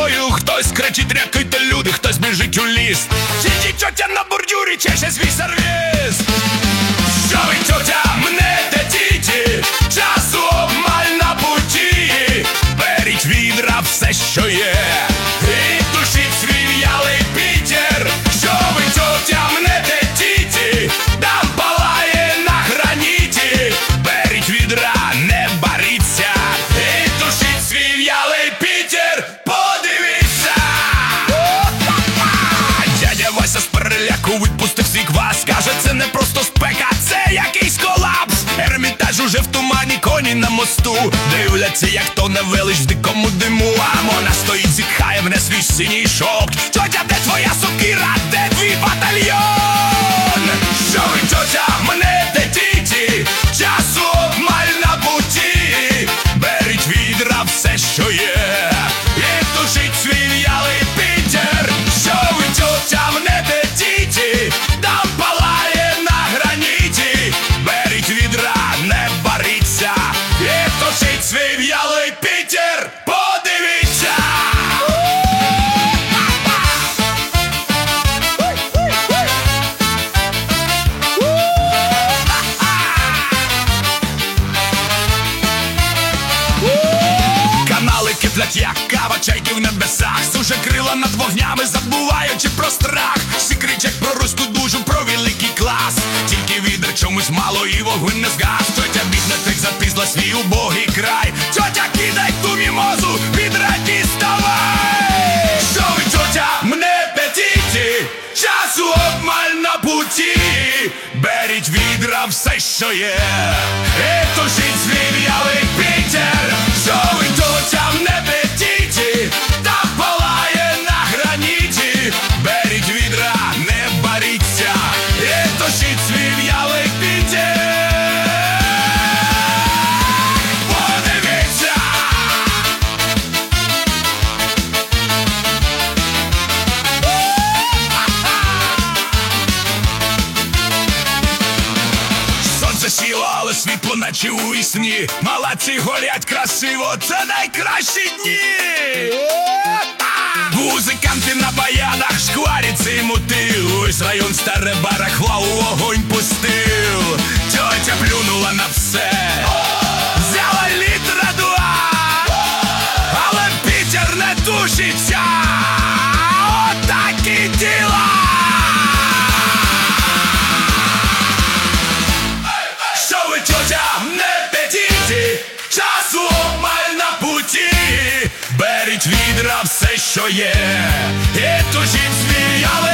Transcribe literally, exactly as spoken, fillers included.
тобою. Хтось кричить, рякайте люди, хтось біжить у ліс. Сидить тьотя на бордюрі, чеше свій сервіс. Що ви, тьотя, мнете діті? Часу обмаль на путі. Беріть відра все, що є, і тушіть свій в'ялий Пітер. Що ви, тьотя, мнете діті? Там палає на граніті. Беріть відра, не баріться, і тушіть свій в'ялий Пітер. Подивіться! Дядя Вася з переляку відпустив свій квас. Каже, це не просто спека, це якийсь колапс. Ермітаж уже в тумані, коні на мосту дивляться, як то не велич в дикому диму. А Мона стоїть, зітхає, вне свій синій шовк. Тьотя, де твоя сокира, де твій батальйон? Що ви, тьотя, мнете діті? Часу обмаль на путі. Беріть відра все, що є, і тушіть свій в'ялий Пітер. Що ви, тьотя, мнете діті? Там палає на граніті. Беріть відра, не баріться, і тушіть свій в'ялий Пітер. Подивіться! Канали киплять, як кава, чайки в небесах. Суже крила над вогнями, забуваючи про страх. Всі кричать про руську дужу, про великий клас. Тільки відер чомусь мало і вогонь не згас. Тьотя бідна тих запізла свій убогий край. Тьотя, кидай ту мімозу, відра діставай! Що ви, тьотя, мнете діті? Часу обмаль на путі. Беріть відра все, що є, і тушіть свій в'ялий Пітер. Що ви, тьотя, мнете діті? Там палає на граніті. Беріть відра, не баріться, і тушіть свій в'ялий Пітер. Подивіться! Сонце сіло, але світло наче у вісні. Малаці голять красиво, це найкращі дні. Музиканти на баянах шкваряться і мотив. Ось район старе барахла у вогонь пустив. Тьотя плюнула на все, взяла літра два, але Пітер не тушиться. Отакі діла! Що ви, тьотя, мнете діті? Часу обмаль на путі. Беріть відра все, що є, і тушіть свій в'ялий